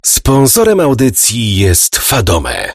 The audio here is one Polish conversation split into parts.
Sponsorem audycji jest Fadome.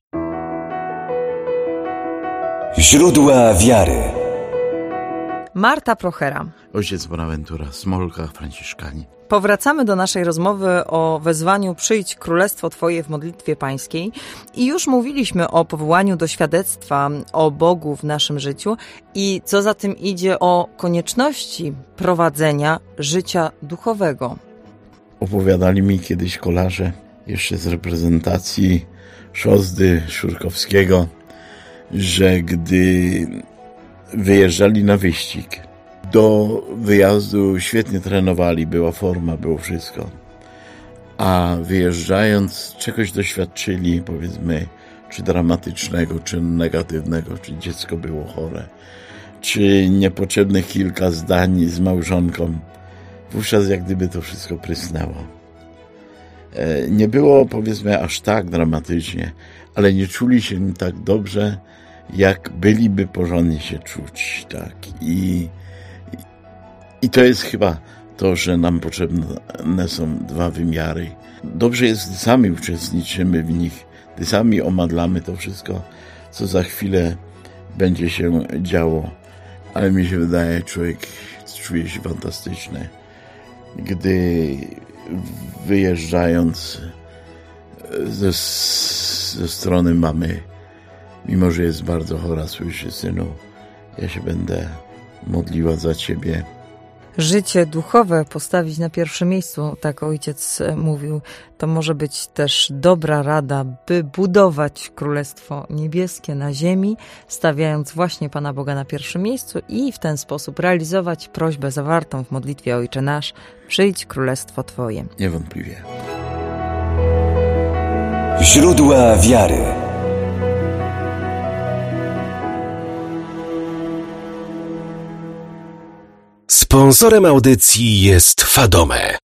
Źródła wiary. Marta Prochera. Ojciec Bonaventura, Smolka, Franciszkani. Powracamy do naszej rozmowy o wezwaniu Przyjdź Królestwo Twoje w modlitwie pańskiej i już mówiliśmy o powołaniu do świadectwa o Bogu w naszym życiu i co za tym idzie o konieczności prowadzenia życia duchowego. Opowiadali mi kiedyś kolarze, jeszcze z reprezentacji Szozdy Szurkowskiego, że gdy wyjeżdżali na wyścig, do wyjazdu świetnie trenowali, była forma, było wszystko. A wyjeżdżając czegoś doświadczyli, powiedzmy, czy dramatycznego, czy negatywnego, czy dziecko było chore, czy niepotrzebnych kilka zdań z małżonką. Wówczas jak gdyby to wszystko prysnęło. Nie było, powiedzmy, aż tak dramatycznie, ale nie czuli się tak dobrze, jak byliby porządnie się czuć. Tak. I to jest chyba to, że nam potrzebne są dwa wymiary. Dobrze jest, gdy sami uczestniczymy w nich, gdy sami omadlamy to wszystko, co za chwilę będzie się działo. Ale mi się wydaje, człowiek czuje się fantastycznie, gdy wyjeżdżając ze strony mamy, mimo że jest bardzo chora, słyszy: synu, ja się będę modliła za ciebie. Życie duchowe postawić na pierwszym miejscu, tak ojciec mówił, to może być też dobra rada, by budować Królestwo Niebieskie na ziemi, stawiając właśnie Pana Boga na pierwszym miejscu i w ten sposób realizować prośbę zawartą w modlitwie Ojcze Nasz: przyjdź Królestwo Twoje. Niewątpliwie. Źródła wiary. Sponsorem audycji jest Fadome.